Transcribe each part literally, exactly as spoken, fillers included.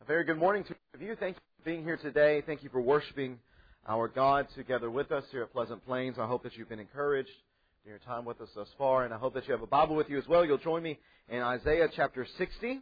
Very good morning to each of you. Thank you for being here today. Thank you for worshiping our God together with us here at Pleasant Plains. I hope that you've been encouraged in your time with us thus far, and I hope that you have a Bible with you as well. You'll join me in Isaiah chapter sixty.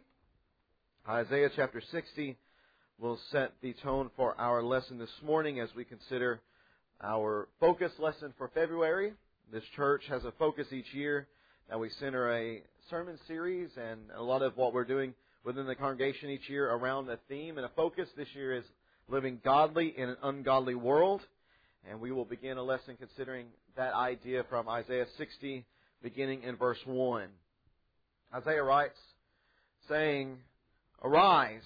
Isaiah chapter sixty will set the tone for our lesson this morning as we consider our focus lesson for February. This church has a focus each year that we center a sermon series, and a lot of what we're doing within the congregation each year around a theme and a focus. This year is living godly in an ungodly world. And we will begin a lesson considering that idea from Isaiah sixty, beginning in verse one. Isaiah writes, saying, "Arise,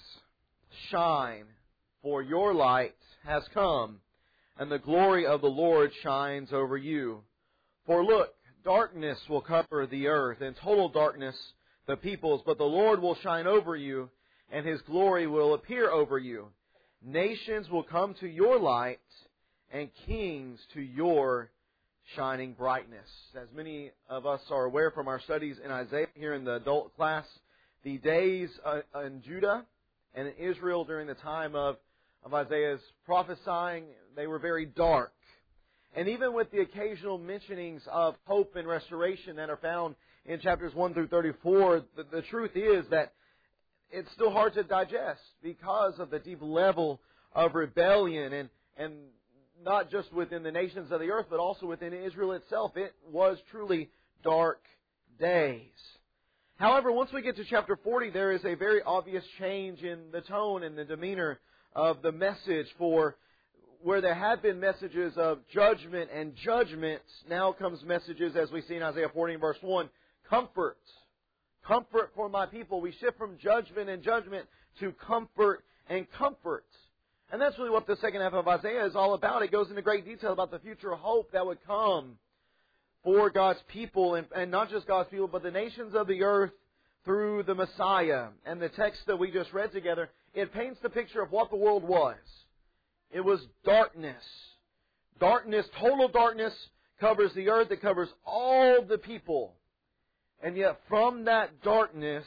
shine, for your light has come, and the glory of the Lord shines over you. For look, darkness will cover the earth, and total darkness the peoples, but the Lord will shine over you, and His glory will appear over you. Nations will come to your light, and kings to your shining brightness." As many of us are aware from our studies in Isaiah here in the adult class, the days in Judah and in Israel during the time of, of Isaiah's prophesying, they were very dark. And even with the occasional mentionings of hope and restoration that are found in chapters one through thirty-four, the, the truth is that it's still hard to digest because of the deep level of rebellion, and, and not just within the nations of the earth, but also within Israel itself. It was truly dark days. However, once we get to chapter forty, there is a very obvious change in the tone and the demeanor of the message. For where there had been messages of judgment and judgments, now comes messages, as we see in Isaiah forty and verse one, comfort. Comfort for my people. We shift from judgment and judgment to comfort and comfort. And that's really what the second half of Isaiah is all about. It goes into great detail about the future hope that would come for God's people, and, and not just God's people, but the nations of the earth through the Messiah. And the text that we just read together, it paints the picture of what the world was. It was darkness. Darkness, total darkness, covers the earth. It covers all the people. And yet from that darkness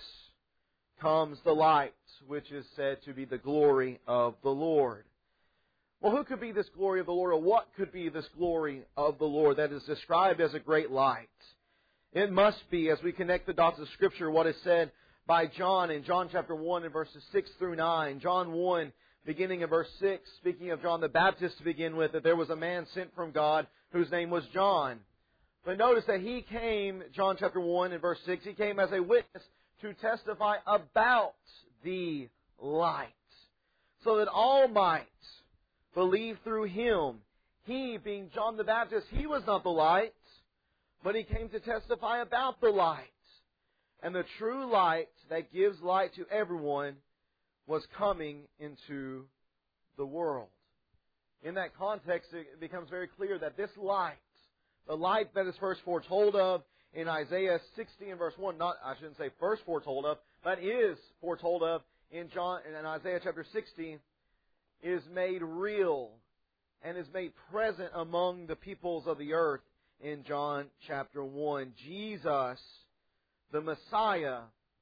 comes the light, which is said to be the glory of the Lord. Well, who could be this glory of the Lord, or what could be this glory of the Lord that is described as a great light? It must be, as we connect the dots of Scripture, what is said by John in John chapter one and verses six through nine. John one, beginning in verse six, speaking of John the Baptist to begin with, that there was a man sent from God whose name was John. But notice that he came, John chapter one and verse six, he came as a witness to testify about the light, so that all might believe through him. He, being John the Baptist, he was not the light, but he came to testify about the light. And the true light that gives light to everyone was coming into the world. In that context, it becomes very clear that this light, the light that is first foretold of in Isaiah sixty and verse one, not, I shouldn't say first foretold of, but is foretold of in John, in Isaiah chapter sixty, is made real and is made present among the peoples of the earth in John chapter one. Jesus, the Messiah,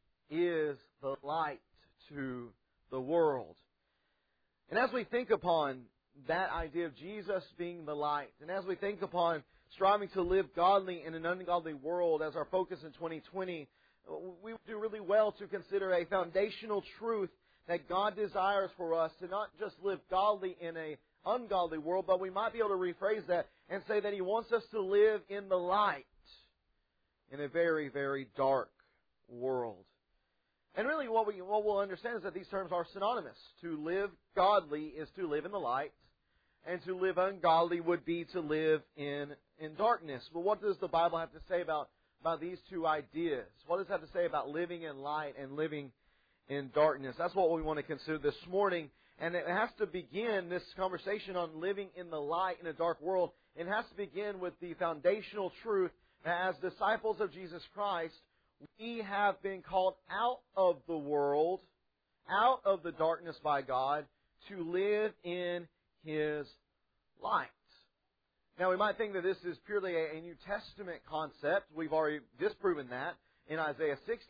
is the light to the world. And as we think upon that idea of Jesus being the light, and as we think upon striving to live godly in an ungodly world as our focus in twenty twenty, we do really well to consider a foundational truth that God desires for us to not just live godly in an ungodly world, but we might be able to rephrase that and say that He wants us to live in the light in a very, very dark world. And really what, we, what we'll understand is that these terms are synonymous. To live godly is to live in the light, and to live ungodly would be to live in, in darkness. But what does the Bible have to say about, about these two ideas? What does it have to say about living in light and living in darkness? That's what we want to consider this morning. And it has to begin, this conversation on living in the light in a dark world, it has to begin with the foundational truth that as disciples of Jesus Christ, we have been called out of the world, out of the darkness by God, to live in His light. Now, we might think that this is purely a, a New Testament concept. We've already disproven that in Isaiah sixty.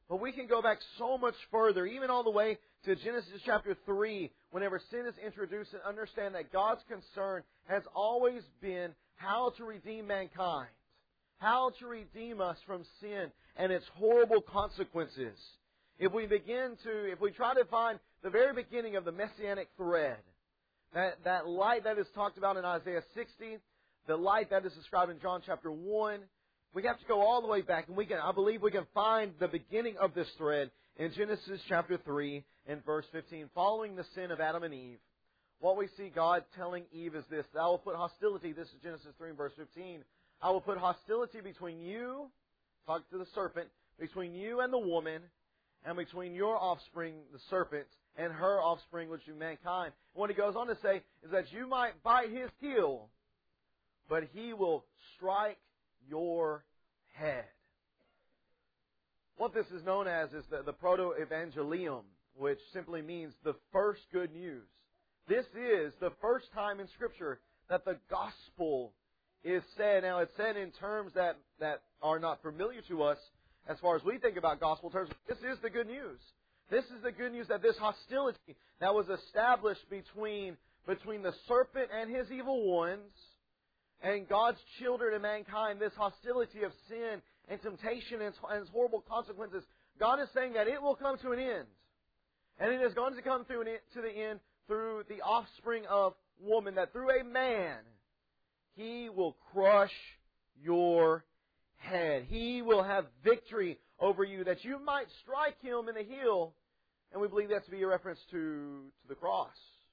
But we can go back so much further, even all the way to Genesis chapter three, whenever sin is introduced, and understand that God's concern has always been how to redeem mankind, how to redeem us from sin and its horrible consequences. If we begin to, if we try to find the very beginning of the messianic thread, that, that light that is talked about in Isaiah sixty, the light that is described in John chapter one, we have to go all the way back, and we can, I believe we can find the beginning of this thread in Genesis chapter three and verse fifteen. Following the sin of Adam and Eve, what we see God telling Eve is this: "I will put hostility," this is Genesis three and verse fifteen, "I will put hostility between you," talk to the serpent, "between you and the woman, and between your offspring, the serpent, and her offspring, which is mankind." And what he goes on to say is that you might bite his heel, but he will strike your head. What this is known as is the, the proto-evangelium, which simply means the first good news. This is the first time in Scripture that the gospel is said. Now, it's said in terms that, that are not familiar to us as far as we think about gospel terms. This is the good news. This is the good news that this hostility that was established between, between the serpent and his evil ones and God's children and mankind, this hostility of sin and temptation and its horrible consequences, God is saying that it will come to an end. And it is going to come through an, to the end through the offspring of woman, that through a man, he will crush your head. He will have victory over you, that you might strike him in the heel. And we believe that to be a reference to, to the cross.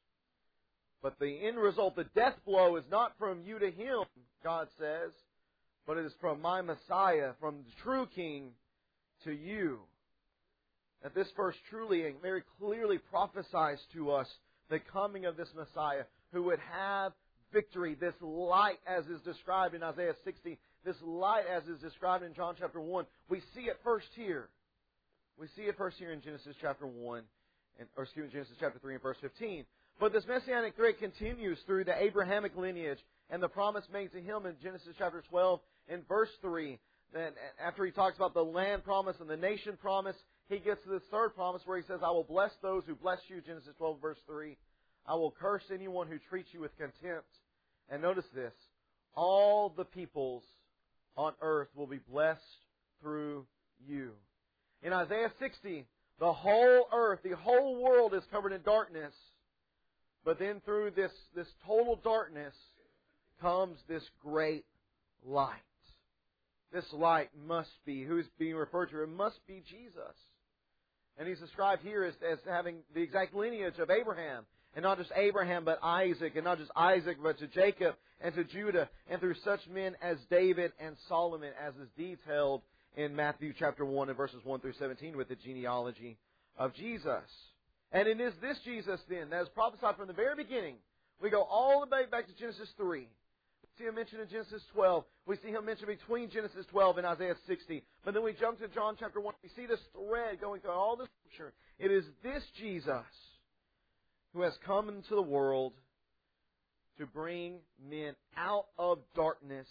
But the end result, the death blow, is not from you to him, God says, but it is from my Messiah, from the true King to you. That this verse truly and very clearly prophesies to us the coming of this Messiah, who would have victory, this light as is described in Isaiah sixty, this light as is described in John chapter one. We see it first here. We see it first here in Genesis chapter one, and, or excuse me, Genesis chapter three and verse fifteen. But this messianic thread continues through the Abrahamic lineage and the promise made to him in Genesis chapter twelve and verse three. Then after he talks about the land promise and the nation promise, he gets to this third promise where he says, "I will bless those who bless you," Genesis twelve verse three. "I will curse anyone who treats you with contempt." And notice this: all the peoples on earth will be blessed through you. In Isaiah sixty, the whole earth, the whole world is covered in darkness. But then through this, this total darkness comes this great light. This light must be, who is being referred to? It must be Jesus. And he's described here as, as having the exact lineage of Abraham. And not just Abraham, but Isaac. And not just Isaac, but to Jacob and to Judah. And through such men as David and Solomon, as is detailed in Matthew chapter one and verses one through seventeen with the genealogy of Jesus. And it is this Jesus, then, that is prophesied from the very beginning. We go all the way back to Genesis three. We see him mentioned in Genesis twelve. We see him mentioned between Genesis twelve and Isaiah sixty. But then we jump to John chapter one. We see this thread going through all the Scripture. It is this Jesus who has come into the world to bring men out of darkness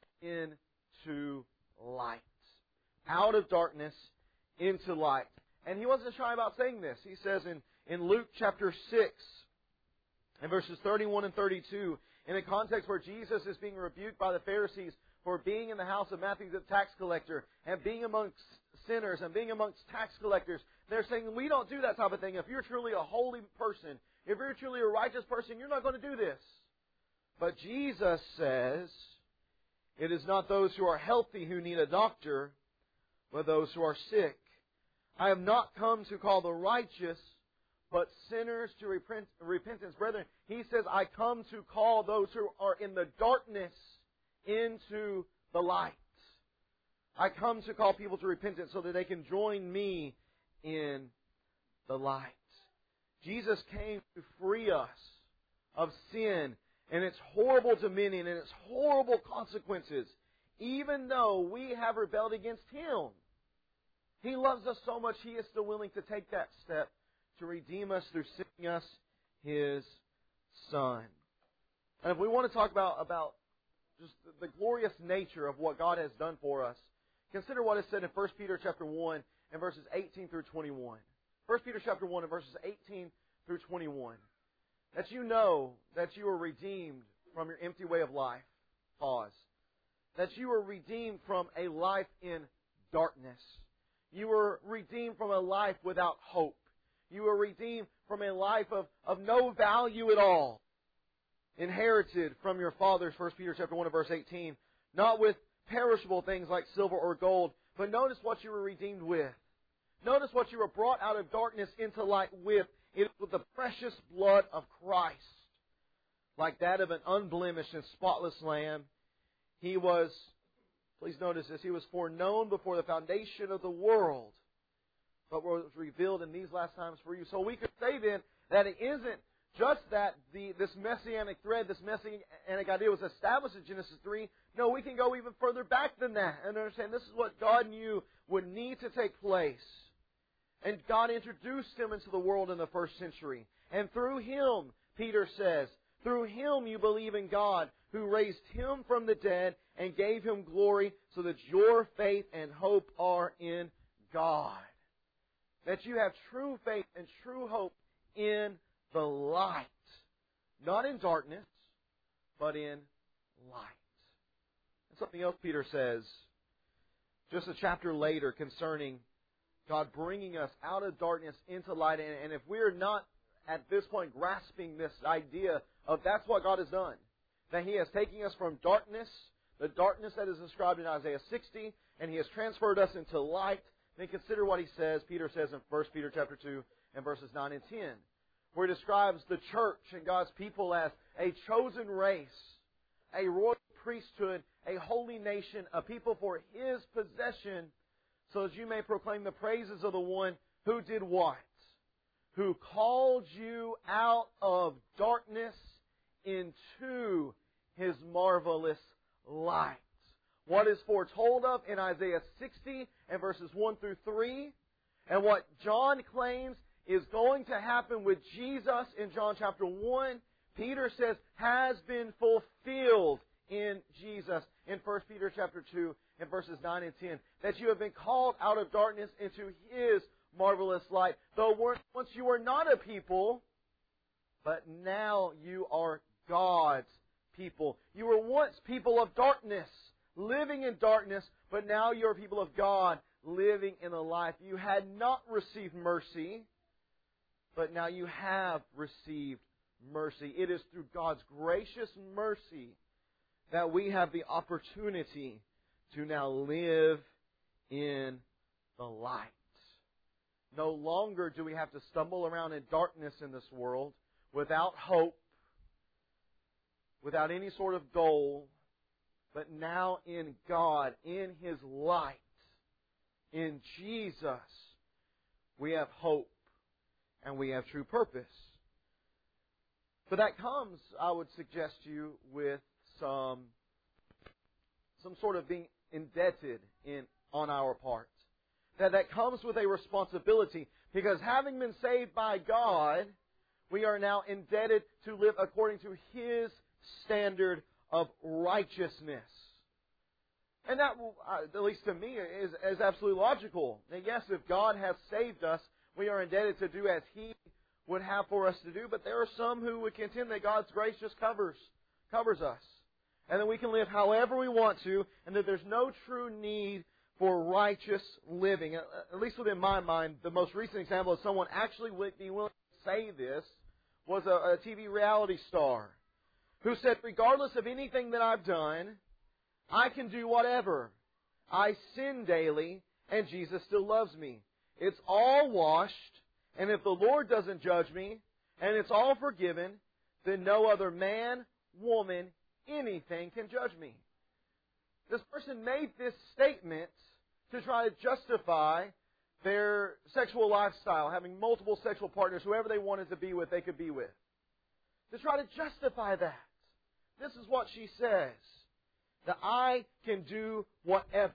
into light. Out of darkness into light. And he wasn't shy about saying this. He says in, in Luke chapter six, in verses thirty-one and thirty-two, in a context where Jesus is being rebuked by the Pharisees for being in the house of Matthew the tax collector and being amongst sinners and being amongst tax collectors. They're saying, we don't do that type of thing. If you're truly a holy person, if you're truly a righteous person, you're not going to do this. But Jesus says, it is not those who are healthy who need a doctor, but those who are sick. I have not come to call the righteous, but sinners to repent, repentance. Brethren, he says, I come to call those who are in the darkness into the light. I come to call people to repentance so that they can join me in the light. Jesus came to free us of sin and its horrible dominion and its horrible consequences, even though we have rebelled against Him. He loves us so much, He is still willing to take that step to redeem us through sending us His Son. And if we want to talk about, about just the glorious nature of what God has done for us, consider what is said in First Peter chapter one and verses eighteen through twenty-one. First Peter chapter one and verses eighteen through twenty-one. That you know that you are redeemed from your empty way of life. Pause. That you are redeemed from a life in darkness. You were redeemed from a life without hope. You were redeemed from a life of, of no value at all. Inherited from your fathers, First Peter chapter one and verse eighteen, not with perishable things like silver or gold, but notice what you were redeemed with. Notice what you were brought out of darkness into light with. It is with the precious blood of Christ. Like that of an unblemished and spotless lamb, He was, please notice this, He was foreknown before the foundation of the world, but was revealed in these last times for you. So we could say then that it isn't just that the this messianic thread, this messianic idea was established in Genesis three. No, we can go even further back than that and understand this is what God knew would need to take place. And God introduced Him into the world in the first century. And through Him, Peter says, through Him you believe in God, who raised Him from the dead and gave Him glory, so that your faith and hope are in God. That you have true faith and true hope in the light. Not in darkness, but in light. And something else Peter says, just a chapter later, concerning God bringing us out of darkness into light. And, and if we're not at this point grasping this idea of that's what God has done, that He has taken us from darkness, the darkness that is described in Isaiah sixty, and He has transferred us into light, then consider what he says, Peter says in First Peter chapter two and verses nine and ten, where he describes the church and God's people as a chosen race, a royal priesthood, a holy nation, a people for His possession, so that you may proclaim the praises of the one who did what? Who called you out of darkness into His marvelous light. What is foretold of in Isaiah sixty and verses one through three, and what John claims is going to happen with Jesus in John chapter one, Peter says has been fulfilled in Jesus in First Peter chapter two and verses nine and ten. That you have been called out of darkness into His marvelous light. Though once you were not a people, but now you are God's people. You were once people of darkness, living in darkness, but now you are people of God, living in the light. You had not received mercy, but now you have received mercy. It is through God's gracious mercy that we have the opportunity to now live in the light. No longer do we have to stumble around in darkness in this world without hope, without any sort of goal, but now in God, in His light, in Jesus, we have hope and we have true purpose. But that comes, I would suggest to you, with some some sort of being indebted in on our part. That that comes with a responsibility, because having been saved by God, we are now indebted to live according to His standard of righteousness. And that, at least to me, is, is absolutely logical. Now, yes, if God has saved us, we are indebted to do as He would have for us to do. But there are some who would contend that God's grace just covers, covers us. And that we can live however we want to, and that there's no true need for righteous living. At least within my mind, the most recent example of someone actually being willing to say this was a, a T V reality star who said, regardless of anything that I've done, I can do whatever. I sin daily, and Jesus still loves me. It's all washed, and if the Lord doesn't judge me, and it's all forgiven, then no other man, woman, anything can judge me. This person made this statement to try to justify their sexual lifestyle, having multiple sexual partners, whoever they wanted to be with, they could be with. To try to justify that. This is what she says. That I can do whatever.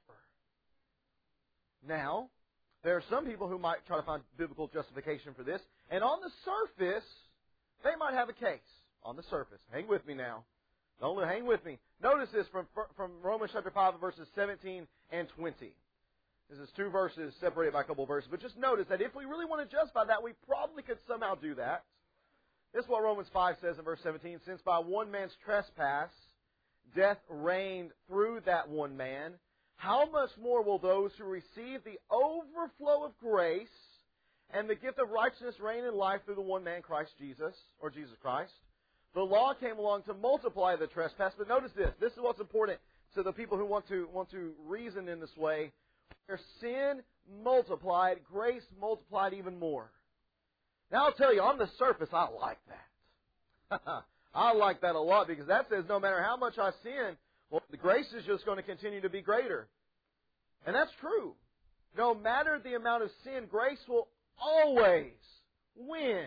Now, there are some people who might try to find biblical justification for this. And on the surface, they might have a case. On the surface. Hang with me now. Don't hang with me. Notice this from, from Romans chapter five, verses seventeen and twenty. This is two verses separated by a couple of verses. But just notice that if we really want to justify that, we probably could somehow do that. This is what Romans five says in verse seventeen. Since by one man's trespass, death reigned through that one man, how much more will those who receive the overflow of grace and the gift of righteousness reign in life through the one man, Christ Jesus, or Jesus Christ? The law came along to multiply the trespass. But notice this. This is what's important to the people who want to, want to reason in this way. Where sin multiplied, grace multiplied even more. Now I'll tell you, on the surface, I like that. I like that a lot because that says no matter how much I sin, well, the grace is just going to continue to be greater. And that's true. No matter the amount of sin, grace will always win.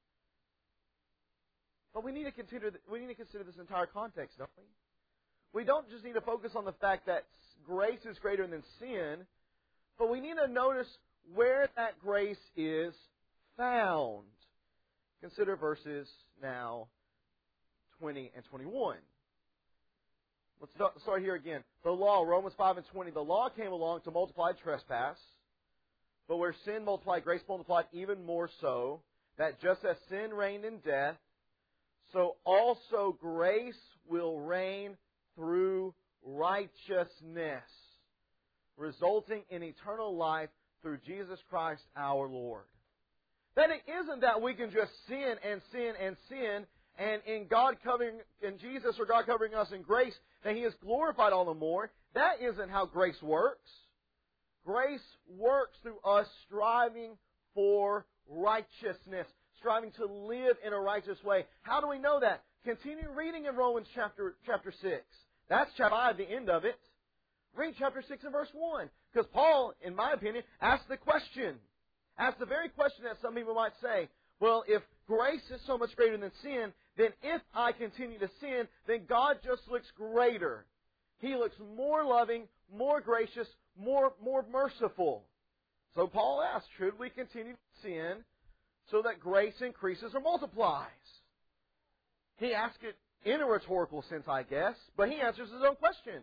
But we need to consider we need to consider this entire context, don't we? We don't just need to focus on the fact that grace is greater than sin, but we need to notice where that grace is found. Consider verses now twenty and twenty-one. Let's start here again. The law, Romans five and twenty. The law came along to multiply trespass, but where sin multiplied, grace multiplied even more so, that just as sin reigned in death, so also grace will reign through righteousness, resulting in eternal life through Jesus Christ our Lord. Then it isn't that we can just sin and sin and sin, and in God covering, in Jesus or God covering us in grace, that He is glorified all the more. That isn't how grace works. Grace works through us striving for righteousness, striving to live in a righteous way. How do we know that? Continue reading in Romans chapter chapter six. That's chapter five, the end of it. Read chapter six and verse one. Because Paul, in my opinion, asked the question. Asked the very question that some people might say, well, if grace is so much greater than sin, then if I continue to sin, then God just looks greater. He looks more loving, more gracious, more, more merciful. So Paul asked, should we continue to sin so that grace increases or multiplies? He asked it in a rhetorical sense, I guess, but he answers his own question.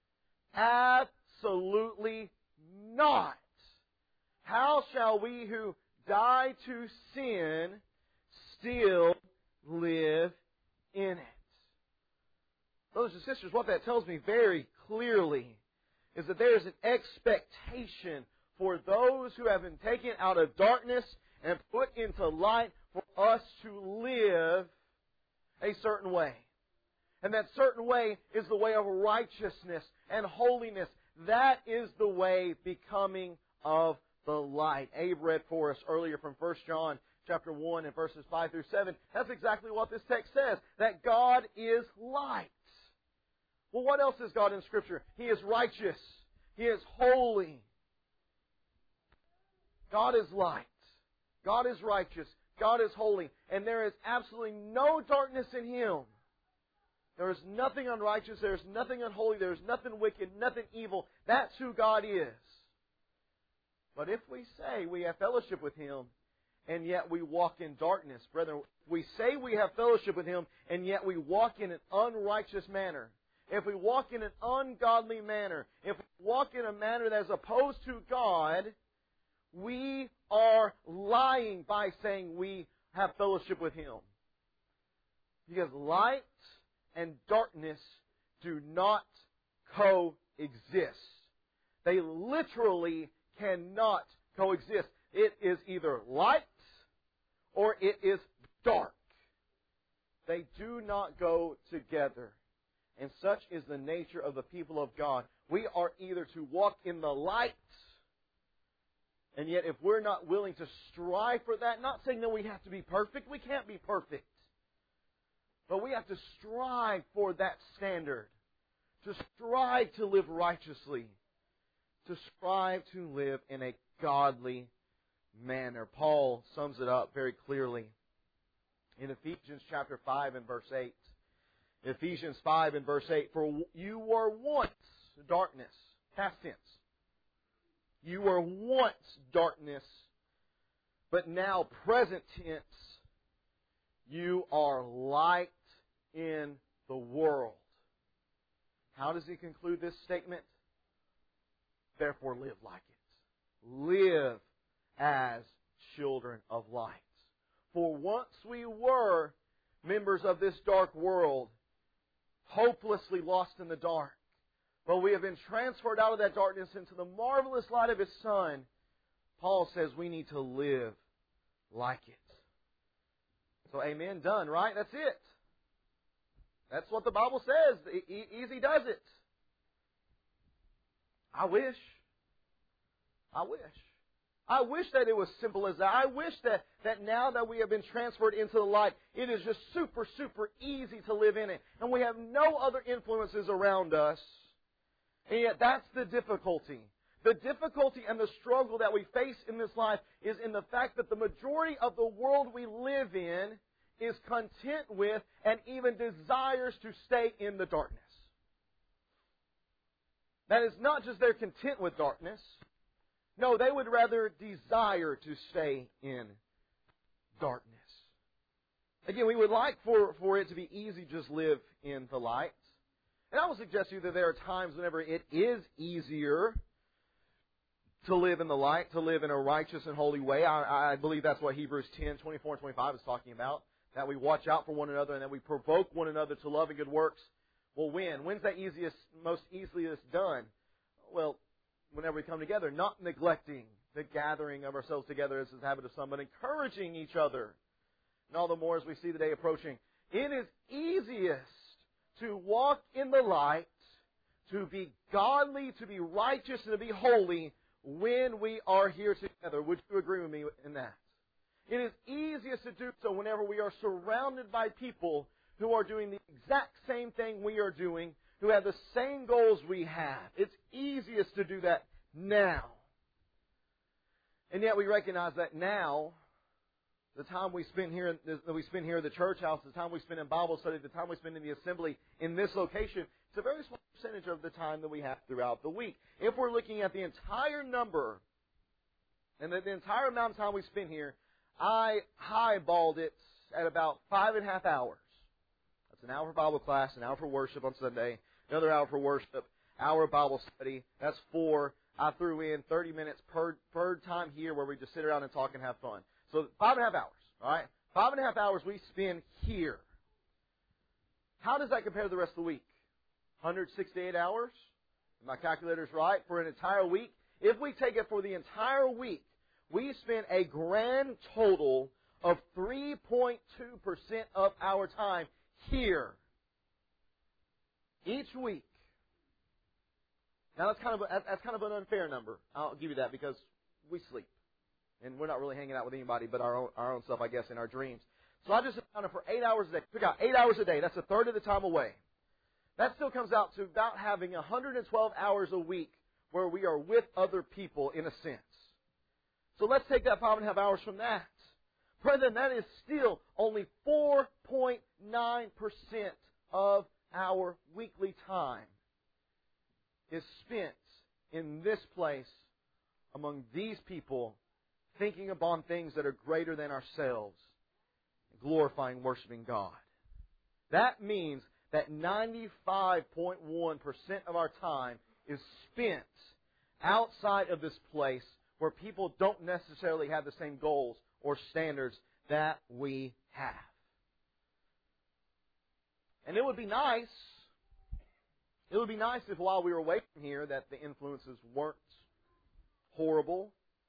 Absolutely not. How shall we who die to sin still live in it? Brothers and sisters, what that tells me very clearly is that there is an expectation for those who have been taken out of darkness and put into light for us to live a certain way. And that certain way is the way of righteousness and holiness. That is the way becoming of the light. Abe read for us earlier from First John chapter one and verses five through seven. That's exactly what this text says, that God is light. Well, what else is God in Scripture? He is righteous. He is holy. God is light. God is righteous. God is holy. And there is absolutely no darkness in Him. There is nothing unrighteous. There is nothing unholy. There is nothing wicked, nothing evil. That's who God is. But if we say we have fellowship with Him, and yet we walk in darkness, brethren, we say we have fellowship with Him, and yet we walk in an unrighteous manner. If we walk in an ungodly manner, if we walk in a manner that is opposed to God, we are lying by saying we have fellowship with Him. Because light and darkness do not coexist. They literally cannot coexist. It is either light or it is dark. They do not go together. And such is the nature of the people of God. We are either to walk in the light, and yet if we're not willing to strive for that, not saying that we have to be perfect, we can't be perfect. But we have to strive for that standard. To strive to live righteously. To strive to live in a godly manner. Paul sums it up very clearly in Ephesians chapter five and verse eight. Ephesians five and verse eight. For you were once darkness. Past tense. You were once darkness, but now present tense. You are light in the world. How does he conclude this statement? Therefore live like it. live as children of light. For once we were members of this dark world, hopelessly lost in the dark. But we have been transferred out of that darkness into the marvelous light of His Son. Paul says we need to live like it. So amen, done, right? That's it. That's what the Bible says. E- easy does it. I wish. I wish. I wish that it was simple as that. I wish that, that now that we have been transferred into the light, it is just super, super easy to live in it. And we have no other influences around us. And yet that's the difficulty. The difficulty and the struggle that we face in this life is in the fact that the majority of the world we live in is content with and even desires to stay in the darkness. That is not just they're content with darkness. No, they would rather desire to stay in darkness. Again, we would like for, for it to be easy to just live in the light. And I will suggest to you that there are times whenever it is easier to live in the light, to live in a righteous and holy way. I, I believe that's what Hebrews ten, twenty-four and twenty-five is talking about. That we watch out for one another and that we provoke one another to love and good works. Well, when? When's that easiest, most easiest done? Well, whenever we come together, not neglecting the gathering of ourselves together as is the habit of some, but encouraging each other. And all the more as we see the day approaching. It is easiest to walk in the light, to be godly, to be righteous, and to be holy when we are here together. Would you agree with me in that? It is easiest to do so whenever we are surrounded by people who are doing the exact same thing we are doing, who have the same goals we have. It's easiest to do that now. And yet we recognize that now, the time we spend here, that we spend here at the church house, the time we spend in Bible study, the time we spend in the assembly in this location, it's a very small percentage of the time that we have throughout the week. If we're looking at the entire number and the, the entire amount of time we spend here, I highballed it at about five and a half hours. That's an hour for Bible class, an hour for worship on Sunday, another hour for worship, hour of Bible study. That's four. I threw in thirty minutes per, per time here where we just sit around and talk and have fun. So five and a half hours, all right? Five and a half hours we spend here. How does that compare to the rest of the week? one hundred sixty-eight hours? If my calculator's right, for an entire week. If we take it for the entire week, we spend a grand total of three point two percent of our time here. Each week. Now that's kind of a, that's kind of an unfair number. I'll give you that because we sleep. And we're not really hanging out with anybody but our own, our own stuff, I guess, in our dreams. So I just accounted for eight hours a day. Took out eight hours a day. That's a third of the time away. That still comes out to about having one hundred twelve hours a week where we are with other people in a sense. So let's take that five and a half hours from that. Brethren, that is still only four point nine percent of our weekly time is spent in this place among these people, thinking upon things that are greater than ourselves, glorifying, worshiping God. That means that ninety-five point one percent of our time is spent outside of this place where people don't necessarily have the same goals or standards that we have. And it would be nice, it would be nice if while we were away from here that the influences weren't horrible.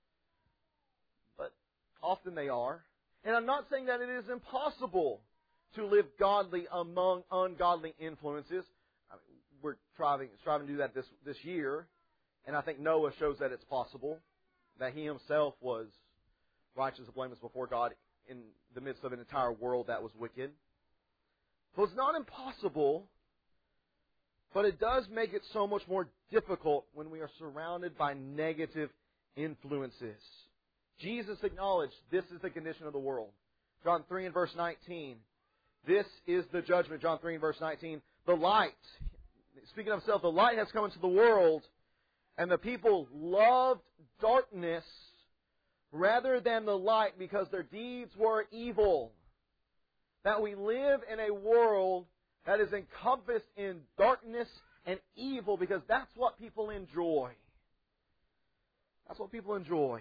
Often they are. And I'm not saying that it is impossible to live godly among ungodly influences. I mean, we're striving, striving to do that this, this year. And I think Noah shows that it's possible. That he himself was righteous and blameless before God in the midst of an entire world that was wicked. So it's not impossible, but it does make it so much more difficult when we are surrounded by negative influences. Jesus acknowledged this is the condition of the world. John three and verse nineteen. This is the judgment. John three and verse nineteen. The light, speaking of himself, the light has come into the world, and the people loved darkness rather than the light because their deeds were evil. That we live in a world that is encompassed in darkness and evil because that's what people enjoy. That's what people enjoy.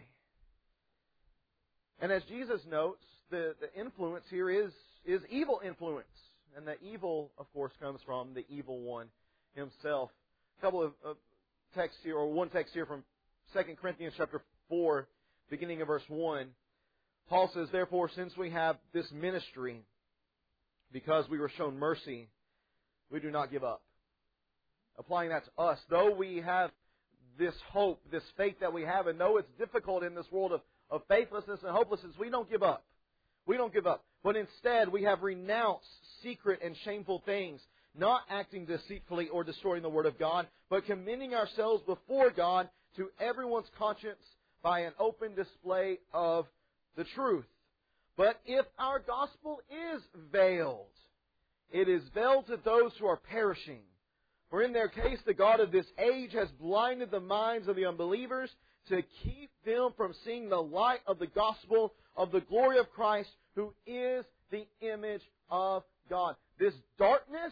And as Jesus notes, the, the influence here is, is evil influence. And the evil, of course, comes from the evil one himself. A couple of, of texts here, or one text here from Second Corinthians chapter four, beginning of verse one. Paul says, "Therefore, since we have this ministry, because we were shown mercy, we do not give up." Applying that to us, though we have this hope, this faith that we have, and though it's difficult in this world of, of faithlessness and hopelessness, we don't give up. We don't give up. But instead, we have renounced secret and shameful things, not acting deceitfully or destroying the Word of God, but commending ourselves before God to everyone's conscience by an open display of the truth. But if our gospel is veiled, it is veiled to those who are perishing. For in their case, the God of this age has blinded the minds of the unbelievers to keep them from seeing the light of the gospel of the glory of Christ, who is the image of God. This darkness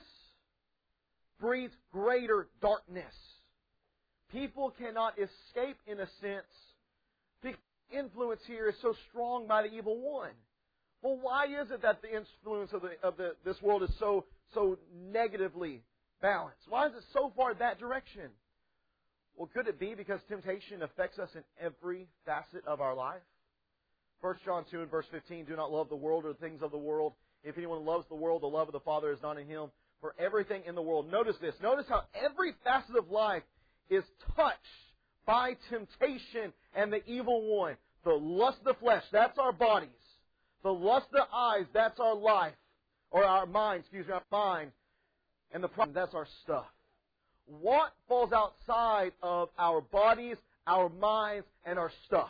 breeds greater darkness. People cannot escape, in a sense. The influence here is so strong by the evil one. Well, why is it that the influence of, the, of the, this world is so, so negatively balanced? Why is it so far that direction? Well, could it be because temptation affects us in every facet of our life? First John two and verse fifteen, "Do not love the world or the things of the world. If anyone loves the world, the love of the Father is not in him. For everything in the world," notice this, notice how every facet of life is touched by temptation and the evil one. The lust of the flesh, that's our bodies. The lust of the eyes, that's our life. Or our mind, excuse me, our mind. And the problem, that's our stuff. What falls outside of our bodies, our minds, and our stuff?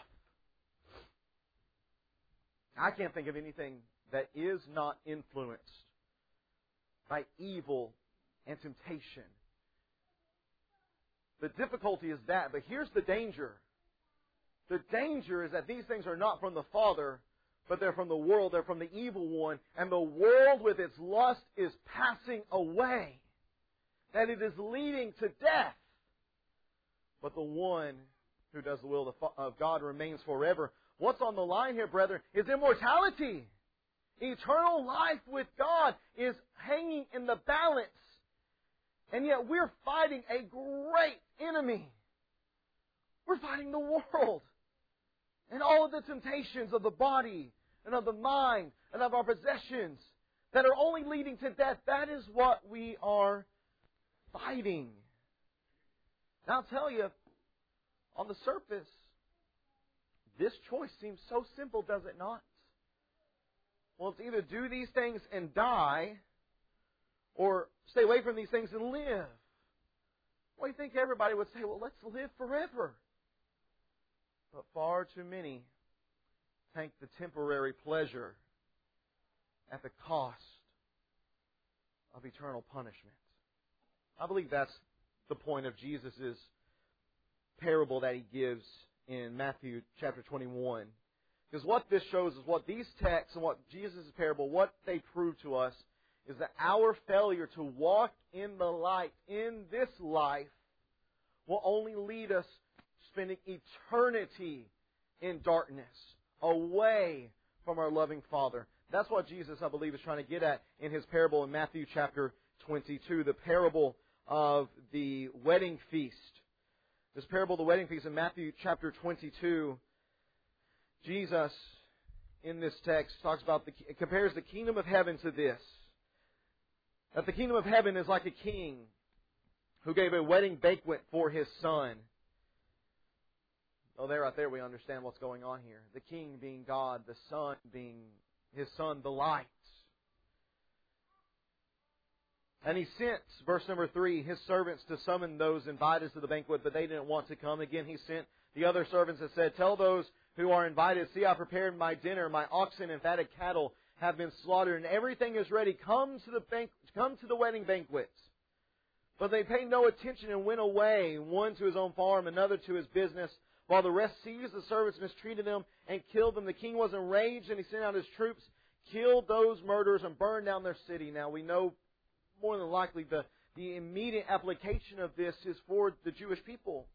I can't think of anything that is not influenced by evil and temptation. The difficulty is that, but here's the danger. The danger is that these things are not from the Father, but they're from the world, they're from the evil one, and the world with its lust is passing away. That it is leading to death. But the one who does the will of God remains forever. What's on the line here, brethren, is immortality. Eternal life with God is hanging in the balance. And yet we're fighting a great enemy. We're fighting the world. And all of the temptations of the body and of the mind and of our possessions that are only leading to death. That is what we are fighting. Now I'll tell you, on the surface, this choice seems so simple, does it not? Well, it's either do these things and die, or stay away from these things and live. Well, you think everybody would say, well, let's live forever. But far too many take the temporary pleasure at the cost of eternal punishment. I believe that's the point of Jesus' parable that He gives in Matthew chapter twenty-one. Because what this shows is what these texts and what Jesus' parable, what they prove to us is that our failure to walk in the light in this life will only lead us spending eternity in darkness, away from our loving Father. That's what Jesus, I believe, is trying to get at in His parable in Matthew chapter twenty-two, the parable of the wedding feast. This parable of the wedding feast in Matthew chapter twenty-two, Jesus, in this text, talks about, the, compares the kingdom of heaven to this. That the kingdom of heaven is like a king who gave a wedding banquet for his son. Oh, there, right there, we understand what's going on here. The king being God, the son being his son, the light. And he sent, verse number three, his servants to summon those invited to the banquet, but they didn't want to come. Again, he sent the other servants and said, tell those who are invited, see, I prepared my dinner, my oxen and fatted cattle have been slaughtered, and everything is ready. Come to the bank, come to the wedding banquet. But they paid no attention and went away, one to his own farm, another to his business, while the rest seized the servants, mistreated them, and killed them. The king was enraged, and he sent out his troops, killed those murderers, and burned down their city. Now we know more than likely the, the immediate application of this is for the Jewish people.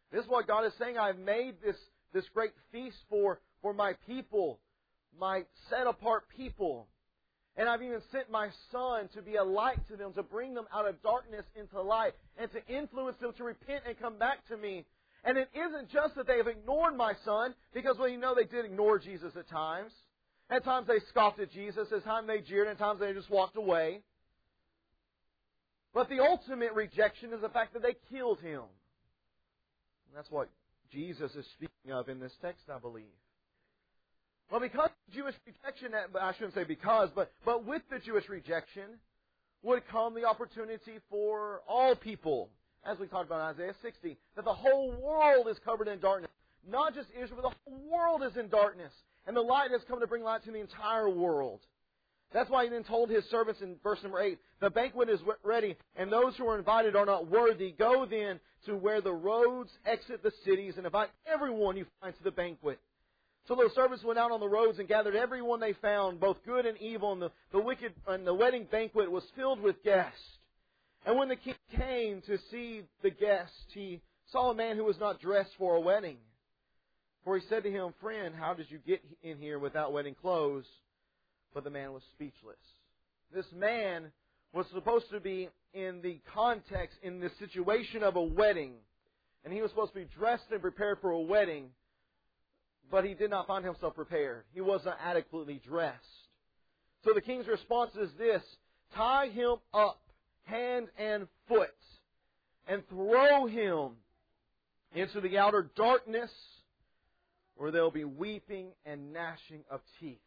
This is what God is saying. I've made this, this great feast for, for my people, my set-apart people. And I've even sent my Son to be a light to them, to bring them out of darkness into light, and to influence them to repent and come back to me. And it isn't just that they have ignored my Son, because, well, you know, they did ignore Jesus at times. At times they scoffed at Jesus, at times they jeered, at times they just walked away. But the ultimate rejection is the fact that they killed Him. And that's what Jesus is speaking of in this text, I believe. Well, because of Jewish rejection, I shouldn't say because, but, but with the Jewish rejection would come the opportunity for all people, as we talked about in Isaiah sixty, that the whole world is covered in darkness. Not just Israel, but the whole world is in darkness. And the light has come to bring light to the entire world. That's why He then told His servants in verse number eight, the banquet is ready, and those who are invited are not worthy. Go then to where the roads exit the cities, and invite everyone you find to the banquet. So those servants went out on the roads and gathered everyone they found, both good and evil, and the, the wicked, and the wedding banquet was filled with guests. And when the king came to see the guests, he saw a man who was not dressed for a wedding. For he said to him, "Friend, how did you get in here without wedding clothes?" But the man was speechless. This man was supposed to be in the context, in the situation of a wedding. And he was supposed to be dressed and prepared for a wedding. But he did not find himself prepared. He wasn't adequately dressed. So the king's response is this: tie him up, hand and foot, and throw him into the outer darkness, where there will be weeping and gnashing of teeth.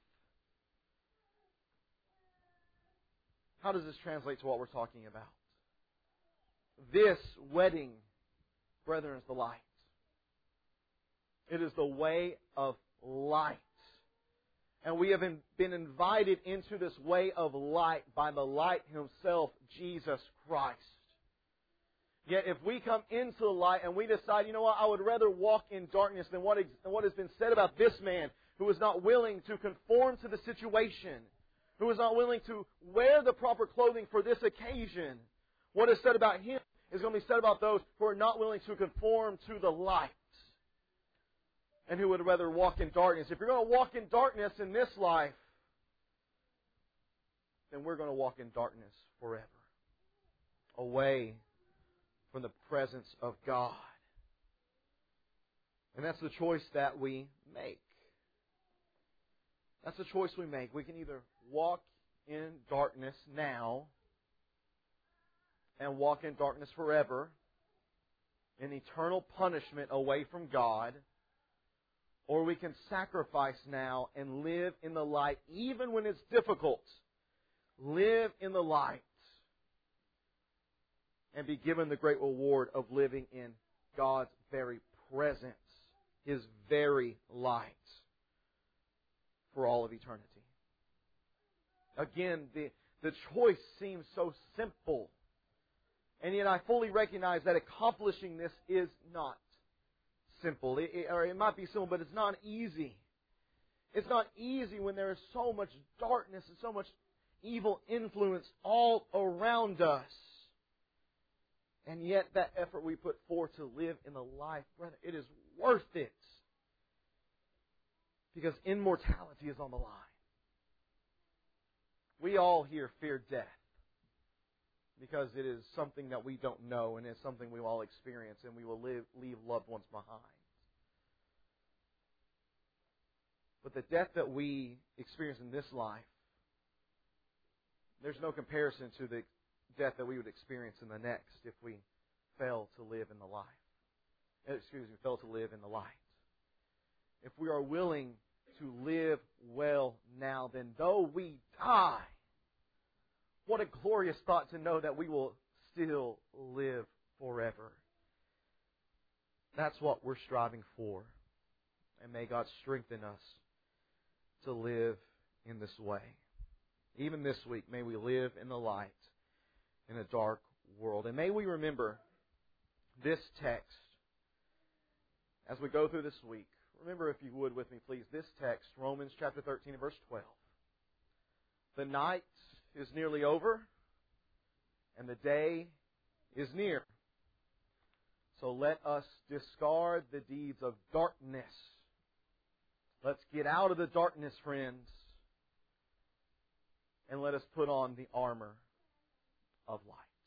How does this translate to what we're talking about? This wedding, brethren, is the light. It is the way of light. And we have been invited into this way of light by the light Himself, Jesus Christ. Yet if we come into the light and we decide, you know what, I would rather walk in darkness than what, than what has been said about this man, who is not willing to conform to the situation, who is not willing to wear the proper clothing for this occasion, what is said about him is going to be said about those who are not willing to conform to the light, and who would rather walk in darkness. If you're going to walk in darkness in this life, then we're going to walk in darkness forever, away from the presence of God. And that's the choice that we make. That's the choice we make. We can either walk in darkness now and walk in darkness forever, in eternal punishment away from God, or we can sacrifice now and live in the light, even when it's difficult. Live in the light and be given the great reward of living in God's very presence, His very light, for all of eternity. Again, the, the choice seems so simple, and yet I fully recognize that accomplishing this is not simple. It, it, or it might be simple, but it's not easy. It's not easy when there is so much darkness and so much evil influence all around us. And yet that effort we put forth to live in the light, brother, it is worth it. Because immortality is on the line. We all here fear death, because it is something that we don't know, and it's something we will all experience, and we will live, leave loved ones behind. But the death that we experience in this life, there's no comparison to the death that we would experience in the next if we fail to live in the life. Excuse me, fail to live in the light. If we are willing to live well now, then though we die, what a glorious thought to know that we will still live forever. That's what we're striving for. And may God strengthen us to live in this way. Even this week, may we live in the light in a dark world. And may we remember this text as we go through this week. Remember, if you would with me, please, this text, Romans chapter thirteen and verse twelve. The night is nearly over, and the day is near. So let us discard the deeds of darkness. Let's get out of the darkness, friends. And let us put on the armor of light.